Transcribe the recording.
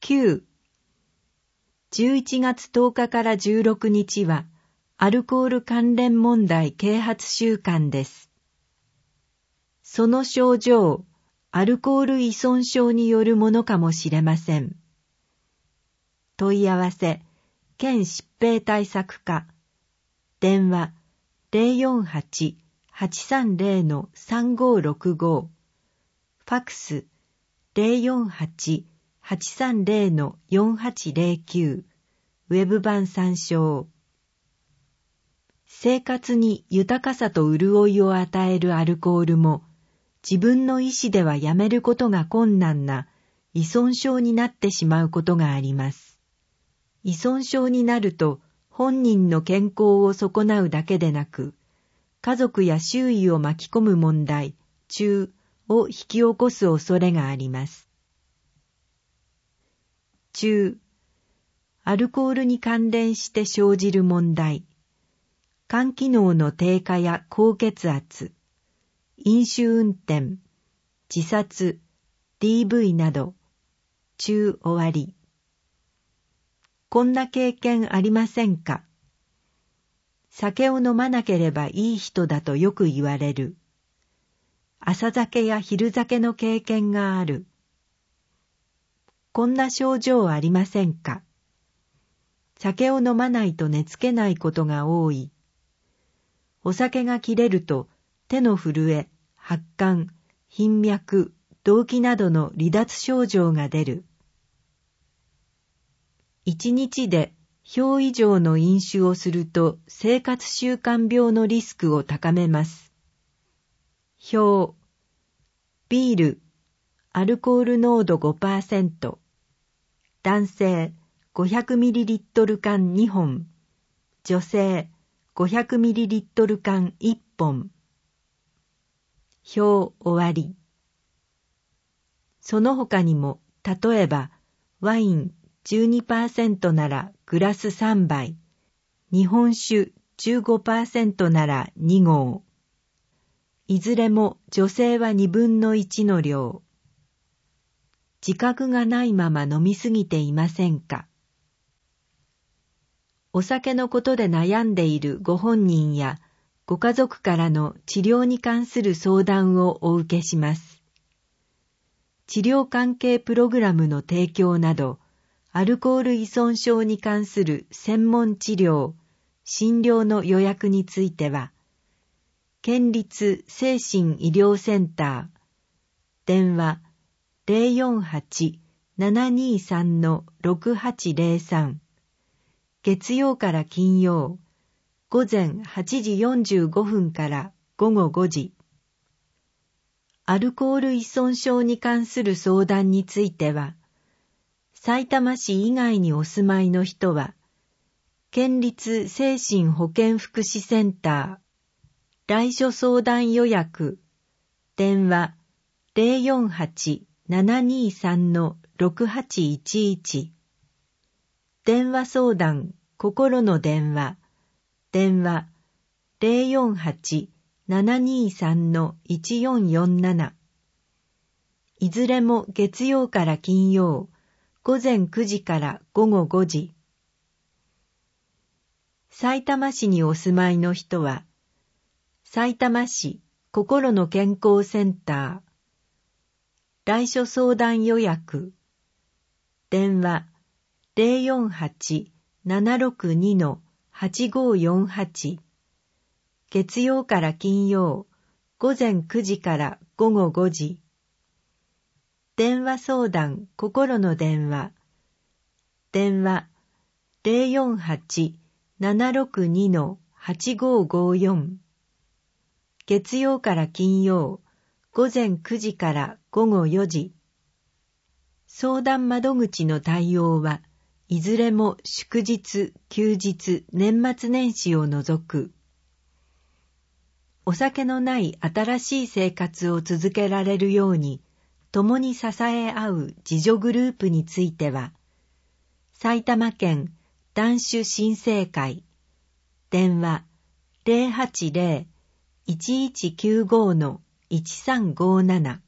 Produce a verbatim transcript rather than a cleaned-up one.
きゅう、じゅういちがつとおかからじゅうろくにちはアルコール関連問題啓発週間です。その症状、アルコール依存症によるものかもしれません。問い合わせ、県疾病対策課、電話 ゼロよんはち はちさんゼロ さんごろくご、ファクス ゼロよんはち はちさんゼロ よんはちゼロきゅう、ウェブ版参照。生活に豊かさと潤いを与えるアルコールも、自分の意思ではやめることが困難な依存症になってしまうことがあります。依存症になると本人の健康を損なうだけでなく、家族や周囲を巻き込む問題、中を引き起こす恐れがあります。中、アルコールに関連して生じる問題、肝機能の低下や高血圧、飲酒運転、自殺、ディーブイ など、中終わり。こんな経験ありませんか？酒を飲まなければいい人だとよく言われる。朝酒や昼酒の経験がある。こんな症状ありませんか？酒を飲まないと寝つけないことが多い。お酒が切れると手の震え、発汗、頻脈、動悸などの離脱症状が出る。一日で表以上の飲酒をすると生活習慣病のリスクを高めます。表、ビール、アルコール濃度 ごパーセント、男性 ごひゃくミリリットル 缶にほん、女性 ごひゃくミリリットル 缶いっぽん。表終わり。その他にも、例えば、ワイン じゅうにパーセント ならグラスさんばい、日本酒 じゅうごパーセント ならにごう。いずれも女性はにぶんのいちの量。自覚がないまま飲みすぎていませんか？お酒のことで悩んでいるご本人やご家族からの治療に関する相談をお受けします。治療関係プログラムの提供など、アルコール依存症に関する専門治療、診療の予約については、県立精神医療センター、電話 ゼロよんはち ななにさん ろくはちゼロさん、月曜から金曜、午前はちじよんじゅうごふんからごごごじ。アルコール依存症に関する相談については、さいたま市以外にお住まいの人は、県立精神保健福祉センター、来所相談予約、電話 ゼロよんはち ななにさん ろくはちいちいち、電話相談、心の電話、電話 ゼロよんはち ななにさん いちよんよんなな、いずれも月曜から金曜、午前くじからごごごじ。さいたま市にお住まいの人は、さいたま市心の健康センター、来所相談予約、電話 ゼロよんはち ななろくに はちごよんはち、月曜から金曜、午前くじからごごごじ。電話相談心の電話、電話 ゼロよんはち ななろくに はちごごよん、月曜から金曜、午前くじからごごよじ。相談窓口の対応はいずれも祝日、休日、年末年始を除く。お酒のない新しい生活を続けられるように、共に支え合う自助グループについては、埼玉県断酒新生会、電話 ゼロはちゼロ いちいちきゅうご いちさんごなな、